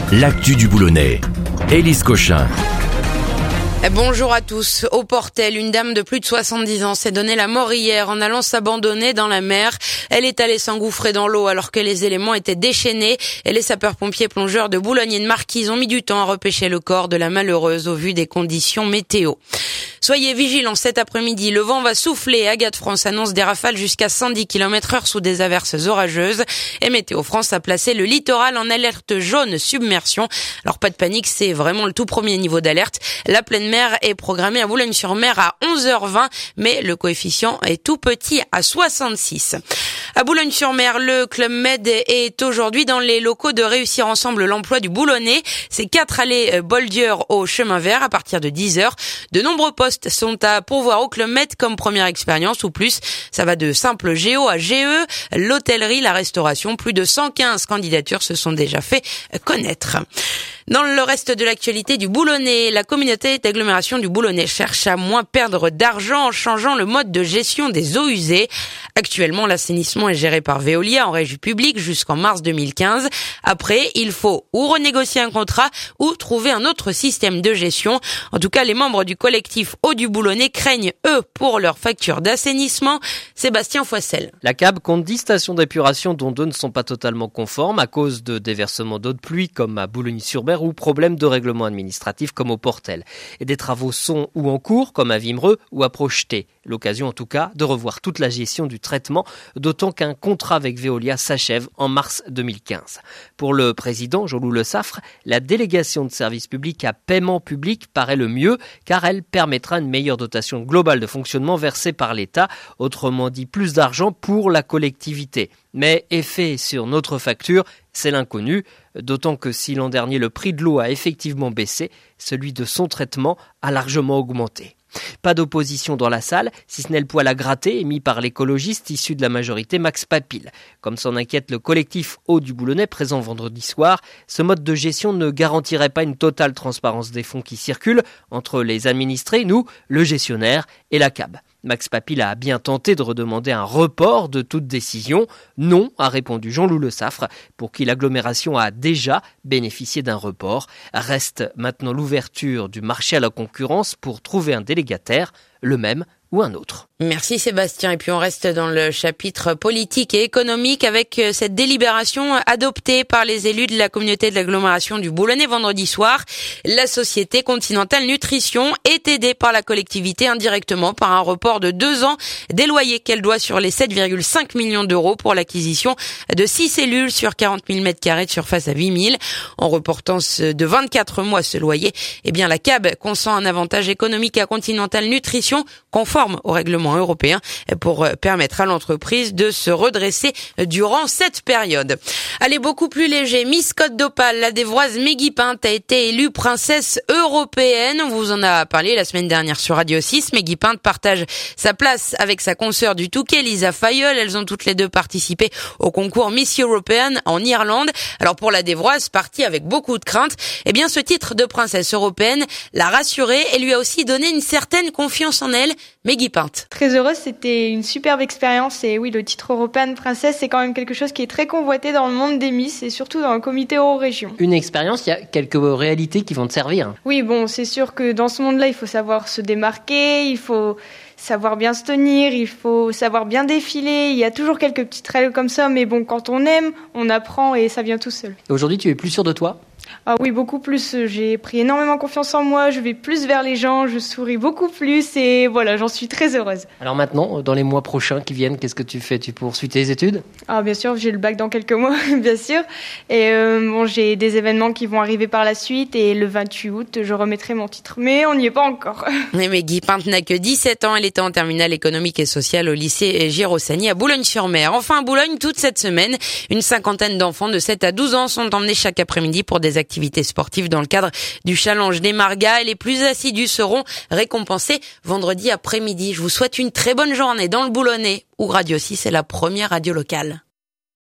l'actu du Boulonnais. Élise Cochin. Bonjour à tous. Au Portel, une dame de plus de 70 ans s'est donné la mort hier en allant s'abandonner dans la mer. Elle est allée s'engouffrer dans l'eau alors que les éléments étaient déchaînés et les sapeurs-pompiers plongeurs de Boulogne et de Marquise ont mis du temps à repêcher le corps de la malheureuse au vu des conditions météo. Soyez vigilants cet après-midi, le vent va souffler. Agat France annonce des rafales jusqu'à 110 km/h sous des averses orageuses. Et Météo France a placé le littoral en alerte jaune submersion. Alors pas de panique, c'est vraiment le tout premier niveau d'alerte. La pleine mer est programmée à Boulogne-sur-Mer à 11h20, mais le coefficient est tout petit à 66. À Boulogne-sur-Mer, le Club Med est aujourd'hui dans les locaux de Réussir Ensemble l'emploi du Boulonnais. C'est 4 allées Boldieur au chemin vert à partir de 10h. De nombreux postes sont à pourvoir au Club Med comme première expérience ou plus. Ça va de simple géo à GE, l'hôtellerie, la restauration. Plus de 115 candidatures se sont déjà fait connaître. Dans le reste de l'actualité du Boulonnais, la communauté d'agglomération du Boulonnais cherche à moins perdre d'argent en changeant le mode de gestion des eaux usées. Actuellement, l'assainissement est géré par Veolia en régie publique jusqu'en mars 2015. Après, il faut ou renégocier un contrat ou trouver un autre système de gestion. En tout cas, les membres du collectif Eau du Boulonnais craignent, eux, pour leur facture d'assainissement. Sébastien Foissel. La CAB compte 10 stations d'épuration dont 2 ne sont pas totalement conformes à cause de déversements d'eau de pluie comme à Boulogne-sur-Mer ou problèmes de règlement administratif comme au Portel. Et des travaux sont ou en cours comme à Vimereux ou à Projeté. L'occasion en tout cas de revoir toute la gestion du traitement, d'autant qu'un contrat avec Veolia s'achève en mars 2015. Pour le président Jean-Loup Le Saffre, la délégation de service public à paiement public paraît le mieux car elle permettra une meilleure dotation globale de fonctionnement versée par l'État, autrement dit plus d'argent pour la collectivité. Mais effet sur notre facture, c'est l'inconnu, d'autant que si l'an dernier le prix de l'eau a effectivement baissé, celui de son traitement a largement augmenté. Pas d'opposition dans la salle, si ce n'est le poil à gratter émis par l'écologiste issu de la majorité Max Papil. Comme s'en inquiète le collectif Eau du Boulonnais présent vendredi soir, ce mode de gestion ne garantirait pas une totale transparence des fonds qui circulent entre les administrés, nous, le gestionnaire et la CAB. Max Papil a bien tenté de redemander un report de toute décision. Non, a répondu Jean-Loup Le Saffre, pour qui l'agglomération a déjà bénéficié d'un report. Reste maintenant l'ouverture du marché à la concurrence pour trouver un délégataire, le même ou un autre. Merci Sébastien. Et puis on reste dans le chapitre politique et économique avec cette délibération adoptée par les élus de la communauté de l'agglomération du Boulonnais vendredi soir. La société Continental Nutrition est aidée par la collectivité indirectement par un report de 2 ans des loyers qu'elle doit sur les 7,5 millions d'euros pour l'acquisition de 6 cellules sur 40 000 m² de surface à 8 000. En reportant de 24 mois ce loyer, eh bien la CAB consent un avantage économique à Continental Nutrition conforme au règlement européen pour permettre à l'entreprise de se redresser durant cette période. Allez, beaucoup plus léger, Miss Côte d'Opale, la Dévroise Meggy Pinte a été élue princesse européenne. On vous en a parlé la semaine dernière sur Radio 6. Meggy Pinte partage sa place avec sa consoeur du Touquet, Lisa Fayol. Elles ont toutes les deux participé au concours Miss European en Irlande. Alors pour la Dévroise, partie avec beaucoup de crainte, eh bien ce titre de princesse européenne l'a rassurée et lui a aussi donné une certaine confiance en elle. Meggy Pinte. Très heureuse, c'était une superbe expérience et oui, le titre européen de princesse, c'est quand même quelque chose qui est très convoité dans le monde des Miss et surtout dans le comité Euro-Région. Une expérience, il y a quelques réalités qui vont te servir. Oui, bon, c'est sûr que dans ce monde-là, il faut savoir se démarquer, il faut savoir bien se tenir, il faut savoir bien défiler, il y a toujours quelques petites règles comme ça, mais bon, quand on aime, on apprend et ça vient tout seul. Et aujourd'hui, tu es plus sûr de toi ? Ah oui, beaucoup plus. J'ai pris énormément confiance en moi, je vais plus vers les gens, je souris beaucoup plus et voilà, j'en suis très heureuse. Alors maintenant, dans les mois prochains qui viennent, qu'est-ce que tu fais ? Tu poursuis tes études ? Ah bien sûr, j'ai le bac dans quelques mois, bien sûr. Et bon, j'ai des événements qui vont arriver par la suite et le 28 août, je remettrai mon titre. Mais on n'y est pas encore. Mais Meggy Pinte n'a que 17 ans, elle était en terminale économique et sociale au lycée Girosani à Boulogne-sur-Mer. Enfin à Boulogne, toute cette semaine, une cinquantaine d'enfants de 7 à 12 ans sont emmenés chaque après-midi pour des activités sportives dans le cadre du challenge des Margas et les plus assidus seront récompensés vendredi après-midi. Je vous souhaite une très bonne journée dans le Boulonnais où Radio 6 est la première radio locale.